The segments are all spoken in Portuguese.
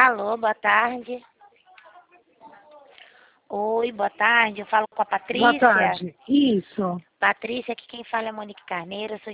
Alô, boa tarde. Oi, boa tarde. Eu falo com a Patrícia. Boa tarde. Isso. Patrícia, aqui quem fala é Monique Carneiro. Eu sou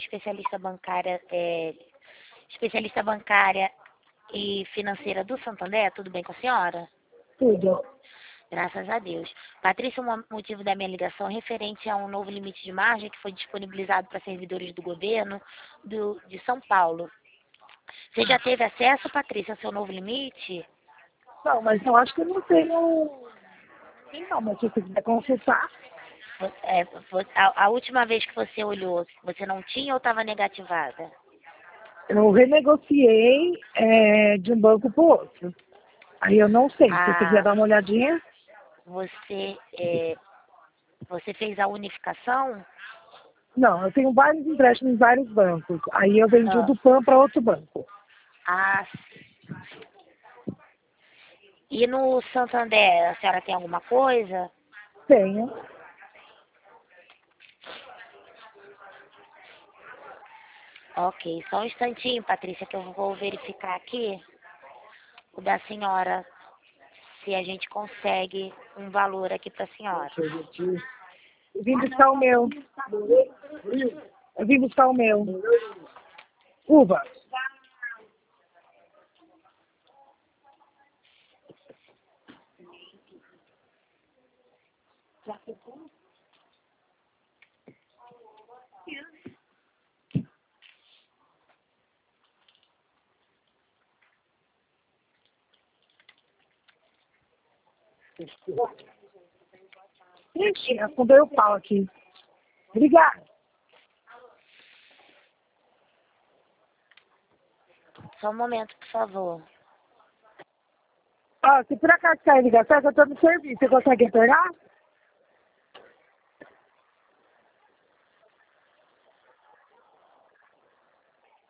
especialista bancária e financeira do Santander. Tudo bem com a senhora? Tudo. Graças a Deus. Patrícia, o motivo da minha ligação é referente a um novo limite de margem que foi disponibilizado para servidores do governo de São Paulo. Você já teve acesso, Patrícia, ao seu novo limite? Não, mas eu acho que eu não tenho... Não, mas se você quiser consultar... A última vez que você olhou, você não tinha ou estava negativada? Eu renegociei de um banco para o outro. Aí eu não sei. Se você quiser dar uma olhadinha... Você fez a unificação? Não, eu tenho vários empréstimos em vários bancos. Aí eu vendi Ah, do PAN para outro banco. sim. E no Santander, a senhora tem alguma coisa? Tenho. Ok, só um instantinho, Patrícia, que eu vou verificar aqui o da senhora, se a gente consegue um valor aqui para a senhora. Eu vim buscar o meu. Eu vim buscar o meu. Uva. Ixi, afundei o pau aqui. Obrigada. Só um momento, por favor. Ó, se por acaso cair ligação, eu tô no serviço. Você consegue pegar?